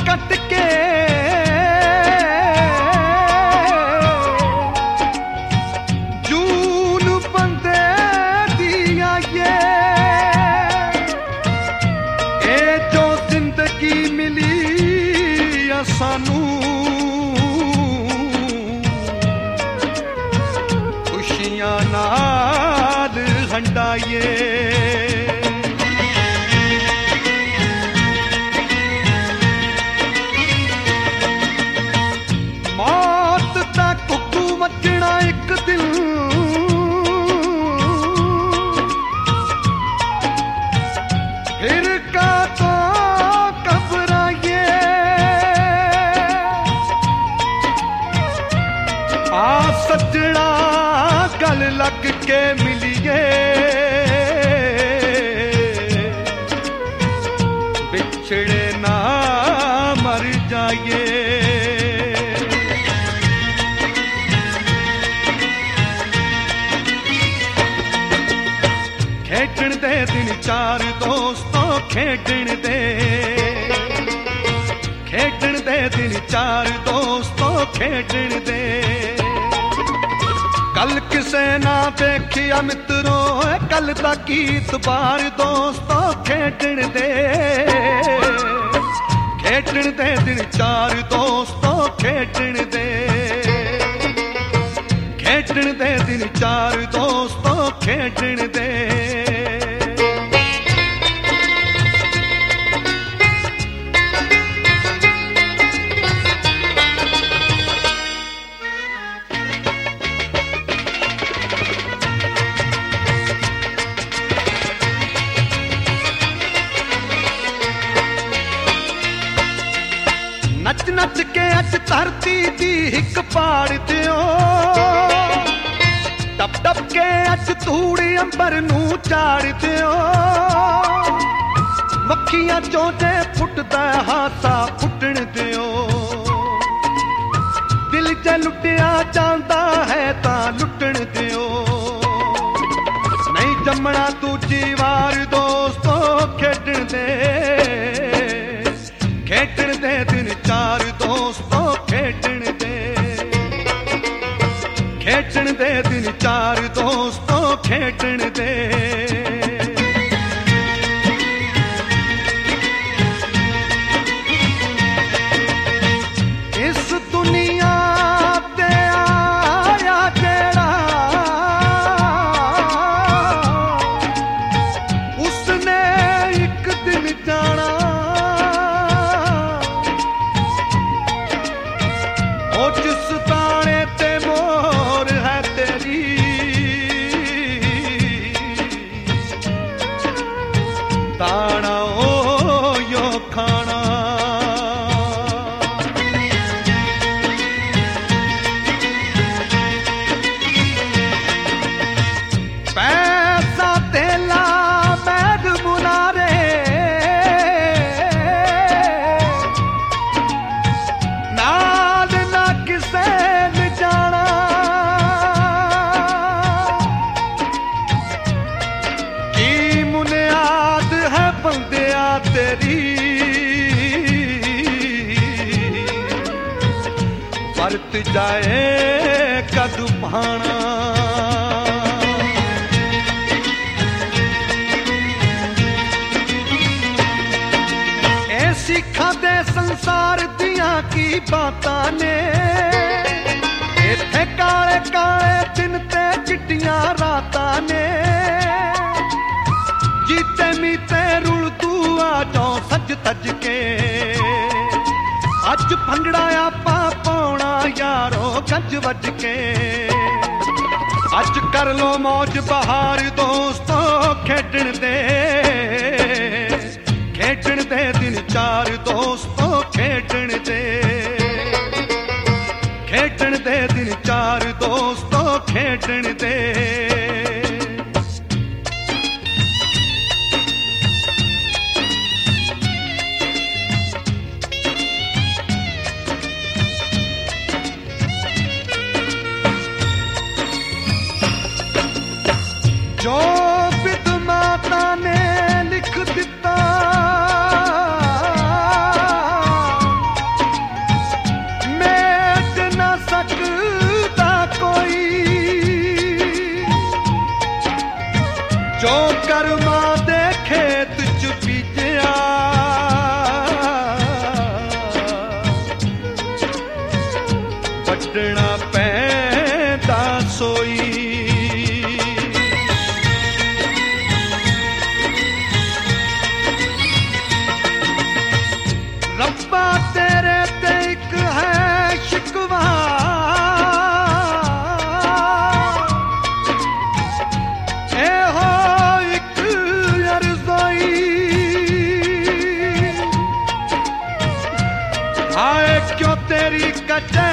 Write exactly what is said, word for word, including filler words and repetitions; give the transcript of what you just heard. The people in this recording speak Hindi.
कट के जून बंदे दिया ये ए जो जिंदगी मिली या सानू खुशियां नाल हंडाइए एक दिन फिर का तो घबराइए आ सजना गल लग के मिलिए बिछड़े ना मर जाइए खेडण दे दिन चार दोस्तों खेडण दे खेडण दे दिन चार दोस्तों खेडण दे कल किसे ना देखिया मित्रों कल दा गीत बार दोस्तों खेडण दे खेडण दे दिन चार दोस्तों खेडण दे खेडण दे दिन चार दोस्तों खेडण दे नच नच के अच धरती दी हिक पाड़ दियो टप टप के अच धूड़ी अंबर नू चाड़ दियो मक्खियां चोजे फुटदा हासा फुटण दियो दिल च लुटिया जांदा है तां लुटण दियो नहीं जमना दूजी वार दोस्तों खेडण दे खेडण दे दिन चार दोस्तों खेडण दे खेडण दे दिन चार दोस्तों खेडण दे इस दुनिया ते आया जेड़ा उसने एक दिन जाना जिस ताने ते मोर है तेरी ताना ओ यो खाना पैसा तेला बैग बुनारे तेरी परत जाए कद पाना ऐसी खादे संसार दिया की बातां ने इत्थे काले काले दिन ते चिट्टियां रातां ने जीते मीते रुल तू आ जाओ सज तज के अज भंगड़ा आपा पाउणा यारो गज वज के अज कर लो मौज बहार दोस्तों खेडण दे खेडण दे दिन चार दोस्तों खेडण दे खेडण दे दिन चार दोस्तों खेडण दे जो विद माता ने लिख दिता जो कर्मा दे खेत च बीजिया वड्डना पैंदा सोई। रब्बा तेरे ते एक है शिकवा, ए हो एक अर्ज़ोई, हाय क्यों तेरी कचे